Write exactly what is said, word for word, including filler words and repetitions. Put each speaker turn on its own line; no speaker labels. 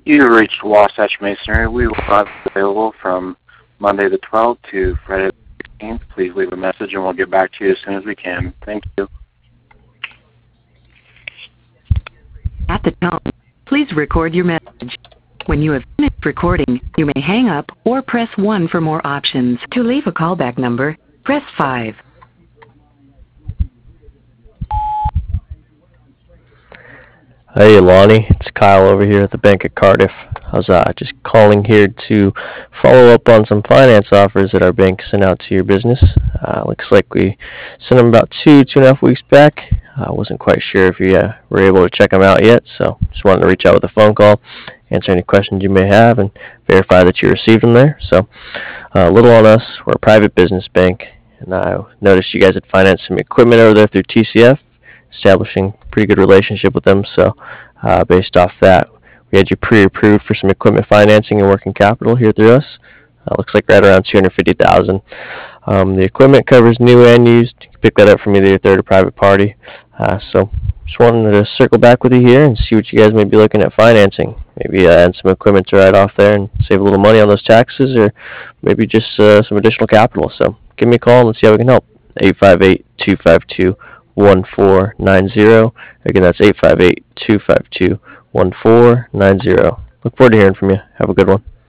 You reached Wasatch Masonry. We will have available from Monday the twelfth to Friday the sixteenth. Please leave a message and we'll get back to you as soon as we can. Thank you.
At the tone, please record your message. When you have finished recording, you may hang up or press one for more options. To leave a callback number, press five.
Hey Lonnie, it's Kyle over here at the Bank of Cardiff. I was uh, just calling here to follow up on some finance offers that our bank sent out to your business. Uh, looks like we sent them about two, two and a half weeks back. I wasn't quite sure if you uh, were able to check them out yet, so just wanted to reach out with a phone call, answer any questions you may have, and verify that you received them there. So uh, a little on us, we're a private business bank, and I noticed you guys had financed some equipment over there through T C F, establishing a pretty good relationship with them. So uh, based off that, we had you pre-approved for some equipment financing and working capital here through us. Uh, looks like right around two hundred fifty thousand dollars. Um, the equipment covers new and used. You can pick that up from either your third or private party. Uh, so just wanted to circle back with you here and see what you guys may be looking at financing. Maybe uh, add some equipment to write off there and save a little money on those taxes, or maybe just uh, some additional capital. So give me a call and let's see how we can help. eight five eight, two five two, one four nine zero. Again, that's eight five eight, two five two, one four nine zero. Look forward to hearing from you. Have a good one.